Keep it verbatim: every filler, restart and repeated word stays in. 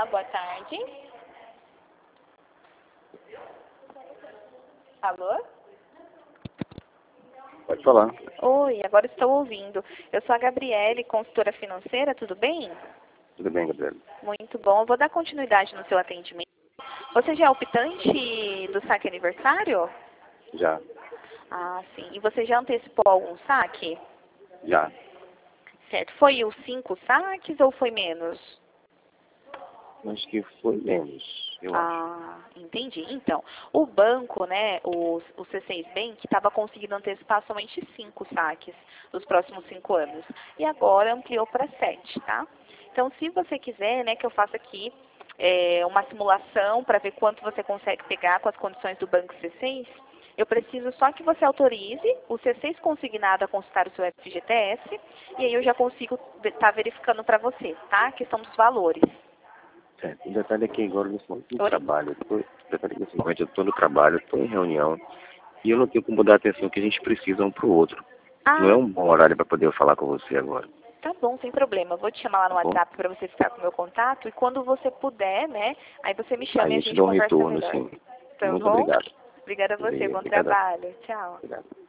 boa tarde. Alô? Pode falar. Oi, agora estou ouvindo. Eu sou a Gabriele, consultora financeira, tudo bem? Tudo bem, Gabriel? Muito bom. Eu vou dar continuidade no seu atendimento. Você já é optante do saque aniversário? Já. Ah, sim. E você já antecipou algum saque? Já. Certo. Foi os cinco saques ou foi menos? Acho que foi menos, eu acho. Ah, entendi. Então, o banco, né, o, o C seis Bank, estava conseguindo antecipar somente cinco saques nos próximos cinco anos. E agora ampliou para sete, tá? Então, se você quiser, né, que eu faça aqui é, uma simulação para ver quanto você consegue pegar com as condições do Banco C seis, eu preciso só que você autorize o C seis consignado a consultar o seu F G T S, e aí eu já consigo estar verificando para você, tá? A questão dos valores. Certo. O detalhe é que agora nesse momento do Oi? trabalho, eu tô, o detalhe é que nesse momento eu estou no trabalho, estou em reunião, e eu não tenho como dar atenção que a gente precisa um pro outro. Não é Ah, um bom horário para poder falar com você agora. tá bom, sem problema. Eu vou te chamar lá no Tá bom? WhatsApp para você ficar com o meu contato e quando você puder, né, aí você me chama Aí e a eu te gente dou um conversa retorno, melhor. sim. Tá Muito bom? obrigado. Obrigada a você. Bom Obrigado. trabalho. Tchau. Obrigado.